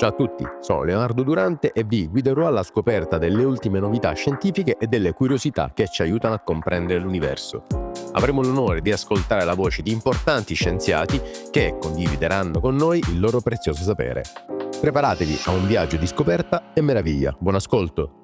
Ciao a tutti, sono Leonardo Durante e vi guiderò alla scoperta delle ultime novità scientifiche e delle curiosità che ci aiutano a comprendere l'universo. Avremo l'onore di ascoltare la voce di importanti scienziati che condivideranno con noi il loro prezioso sapere. Preparatevi a un viaggio di scoperta e meraviglia. Buon ascolto!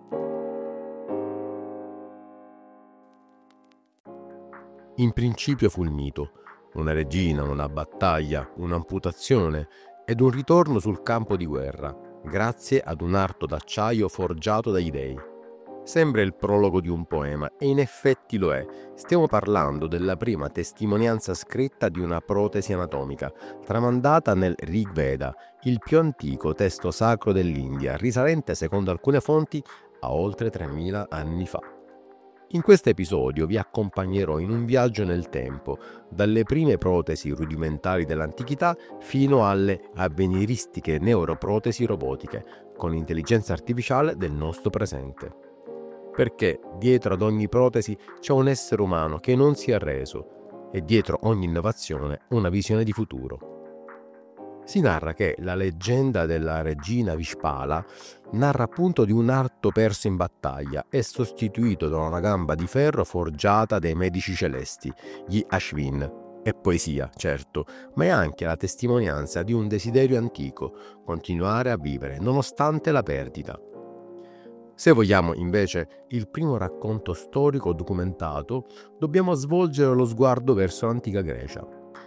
In principio fu il mito, una regina, una battaglia, un'amputazione ed un ritorno sul campo di guerra, grazie ad un arto d'acciaio forgiato dai dei. Sembra il prologo di un poema e in effetti lo è. Stiamo parlando della prima testimonianza scritta di una protesi anatomica, tramandata nel Rig Veda, il più antico testo sacro dell'India, risalente secondo alcune fonti a oltre 3000 anni fa. In questo episodio vi accompagnerò in un viaggio nel tempo, dalle prime protesi rudimentali dell'antichità fino alle avveniristiche neuroprotesi robotiche, con intelligenza artificiale del nostro presente. Perché dietro ad ogni protesi c'è un essere umano che non si è arreso e dietro ogni innovazione una visione di futuro. Si narra che la leggenda della regina Vishpala narra appunto di un arto perso in battaglia e sostituito da una gamba di ferro forgiata dai medici celesti, gli Ashvin. È poesia, certo, ma è anche la testimonianza di un desiderio antico, continuare a vivere nonostante la perdita. Se vogliamo invece il primo racconto storico documentato, dobbiamo svolgere lo sguardo verso l'antica Grecia.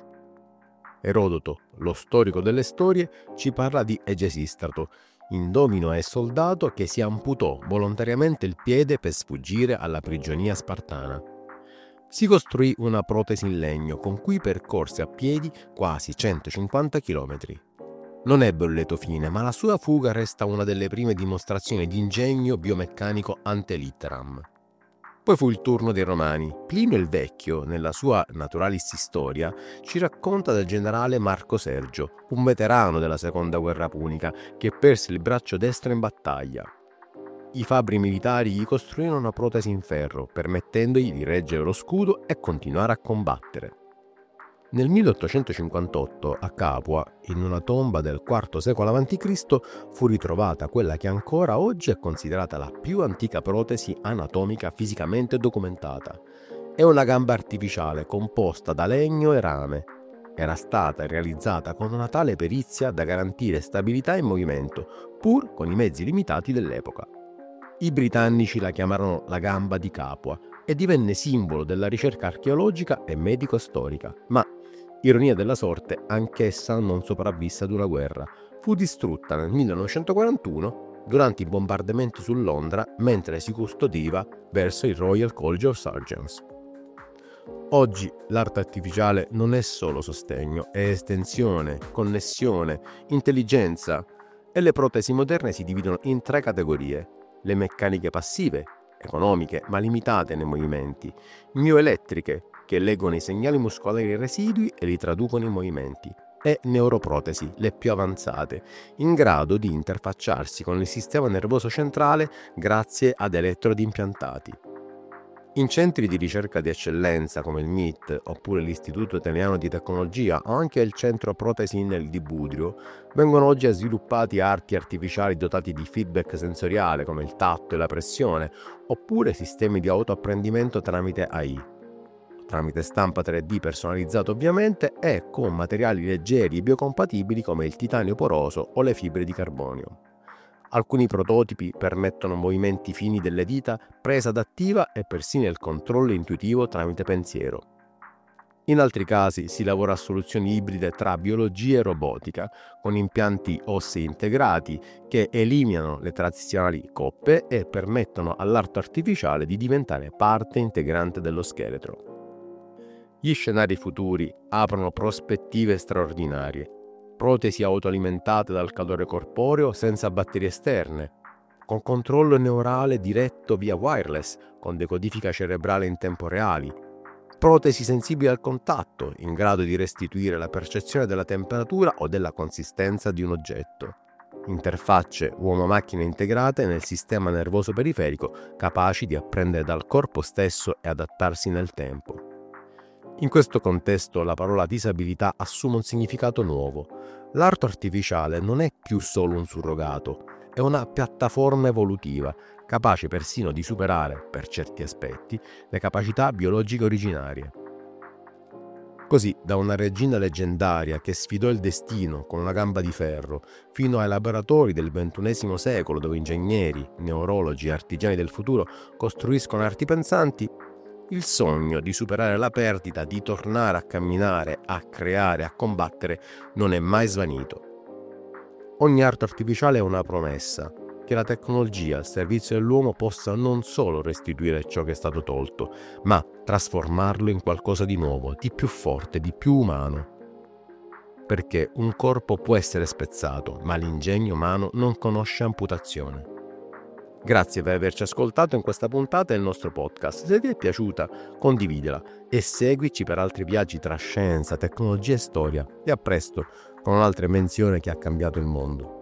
Erodoto, lo storico delle storie, ci parla di Egesistrato, indomino e soldato che si amputò volontariamente il piede per sfuggire alla prigionia spartana. Si costruì una protesi in legno con cui percorse a piedi quasi 150 km. Non ebbe un lieto fine, ma la sua fuga resta una delle prime dimostrazioni di ingegno biomeccanico ante litteram. Poi fu il turno dei Romani. Plinio il Vecchio, nella sua Naturalis Historia, ci racconta del generale Marco Sergio, un veterano della seconda guerra punica, che perse il braccio destro in battaglia. I fabbri militari gli costruirono una protesi in ferro, permettendogli di reggere lo scudo e continuare a combattere. Nel 1858 a Capua, in una tomba del IV secolo a.C., fu ritrovata quella che ancora oggi è considerata la più antica protesi anatomica fisicamente documentata. È una gamba artificiale composta da legno e rame. Era stata realizzata con una tale perizia da garantire stabilità e movimento, pur con i mezzi limitati dell'epoca. I britannici la chiamarono la gamba di Capua e divenne simbolo della ricerca archeologica e medico-storica, ma ironia della sorte, anch'essa non sopravvisse ad una guerra. Fu distrutta nel 1941 durante i bombardamenti su Londra mentre si custodiva verso il Royal College of Surgeons. Oggi l'arte artificiale non è solo sostegno, è estensione, connessione, intelligenza e le protesi moderne si dividono in 3 categorie: le meccaniche passive, economiche ma limitate nei movimenti, mioelettriche, che leggono i segnali muscolari residui e li traducono in movimenti, e neuroprotesi, le più avanzate, in grado di interfacciarsi con il sistema nervoso centrale grazie ad elettrodi impiantati. In centri di ricerca di eccellenza come il MIT oppure l'Istituto Italiano di Tecnologia o anche il Centro Protesi INEL di Budrio vengono oggi sviluppati arti artificiali dotati di feedback sensoriale come il tatto e la pressione, oppure sistemi di autoapprendimento tramite AI. Tramite stampa 3D personalizzato ovviamente e con materiali leggeri e biocompatibili come il titanio poroso o le fibre di carbonio. Alcuni prototipi permettono movimenti fini delle dita, presa adattiva e persino il controllo intuitivo tramite pensiero. In altri casi si lavora a soluzioni ibride tra biologia e robotica, con impianti ossei integrati che eliminano le tradizionali coppe e permettono all'arto artificiale di diventare parte integrante dello scheletro. Gli scenari futuri aprono prospettive straordinarie. Protesi autoalimentate dal calore corporeo senza batterie esterne, con controllo neurale diretto via wireless, con decodifica cerebrale in tempo reale, protesi sensibili al contatto, in grado di restituire la percezione della temperatura o della consistenza di un oggetto, interfacce uomo-macchina integrate nel sistema nervoso periferico, capaci di apprendere dal corpo stesso e adattarsi nel tempo. In questo contesto la parola disabilità assume un significato nuovo. L'arto artificiale non è più solo un surrogato, è una piattaforma evolutiva, capace persino di superare, per certi aspetti, le capacità biologiche originarie. Così, da una regina leggendaria che sfidò il destino con una gamba di ferro, fino ai laboratori del XXI secolo dove ingegneri, neurologi e artigiani del futuro costruiscono arti pensanti, il sogno di superare la perdita, di tornare a camminare, a creare, a combattere, non è mai svanito. Ogni arto artificiale è una promessa, che la tecnologia al servizio dell'uomo possa non solo restituire ciò che è stato tolto, ma trasformarlo in qualcosa di nuovo, di più forte, di più umano. Perché un corpo può essere spezzato, ma l'ingegno umano non conosce amputazione. Grazie per averci ascoltato in questa puntata del nostro podcast. Se ti è piaciuta, condividila e seguici per altri viaggi tra scienza, tecnologia e storia. E a presto con un'altra invenzione che ha cambiato il mondo.